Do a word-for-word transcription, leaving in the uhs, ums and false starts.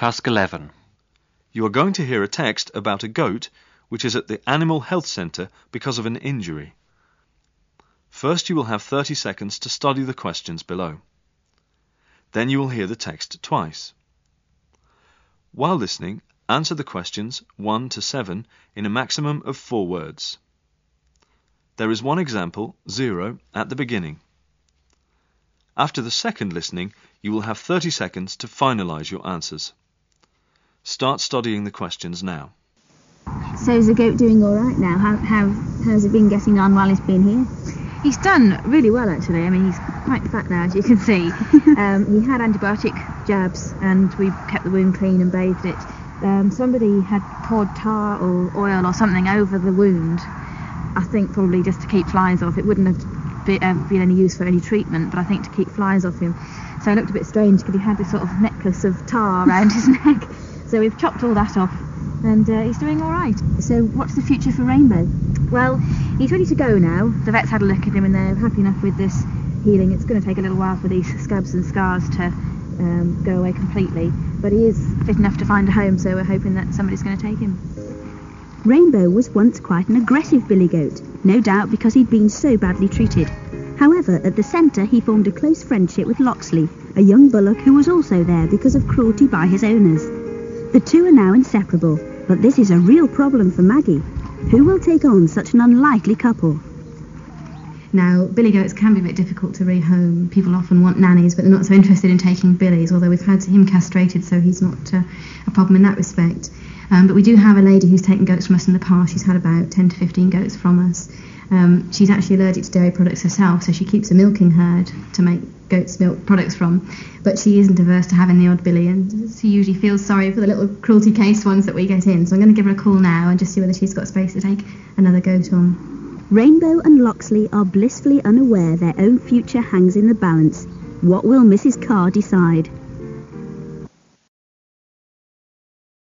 Task eleven. You are going to hear a text about a goat which is at the Animal Health Centre because of an injury. First you will have thirty seconds to study the questions below. Then you will hear the text twice. While listening, answer the questions one to seven in a maximum of four words. There is one example, zero, at the beginning. After the second listening, you will have thirty seconds to finalise your answers. Start studying the questions now. So is the goat doing all right now? How, how, how's it been getting on while he's been here? He's done really well, actually. I mean, he's quite fat now, as you can see. um, he had antibiotic jabs, and we kept the wound clean and bathed it. Um, somebody had poured tar or oil or something over the wound, I think probably just to keep flies off. It wouldn't have be, uh, been any use for any treatment, but I think to keep flies off him. So it looked a bit strange because he had this sort of necklace of tar around his neck. So we've chopped all that off, and uh, he's doing all right. So what's the future for Rainbow? Well, he's ready to go now. The vets had a look at him and they're happy enough with this healing. It's going to take a little while for these scabs and scars to um, go away completely, but he is fit enough to find a home, so we're hoping that somebody's going to take him. Rainbow was once quite an aggressive billy goat, no doubt because he'd been so badly treated. However, at the centre he formed a close friendship with Loxley, a young bullock who was also there because of cruelty by his owners. The two are now inseparable, but this is a real problem for Maggie. Who will take on such an unlikely couple? Now, billy goats can be a bit difficult to rehome. People often want nannies, but they're not so interested in taking billies, although we've had him castrated, so he's not uh, a problem in that respect. Um, but we do have a lady who's taken goats from us in the past. She's had about ten to fifteen goats from us. Um, she's actually allergic to dairy products herself, so she keeps a milking herd to make goat's milk products from. But she isn't averse to having the odd billy, and she usually feels sorry for the little cruelty case ones that we get in. So I'm going to give her a call now and just see whether she's got space to take another goat on. Rainbow and Loxley are blissfully unaware their own future hangs in the balance. What will Missus Carr decide?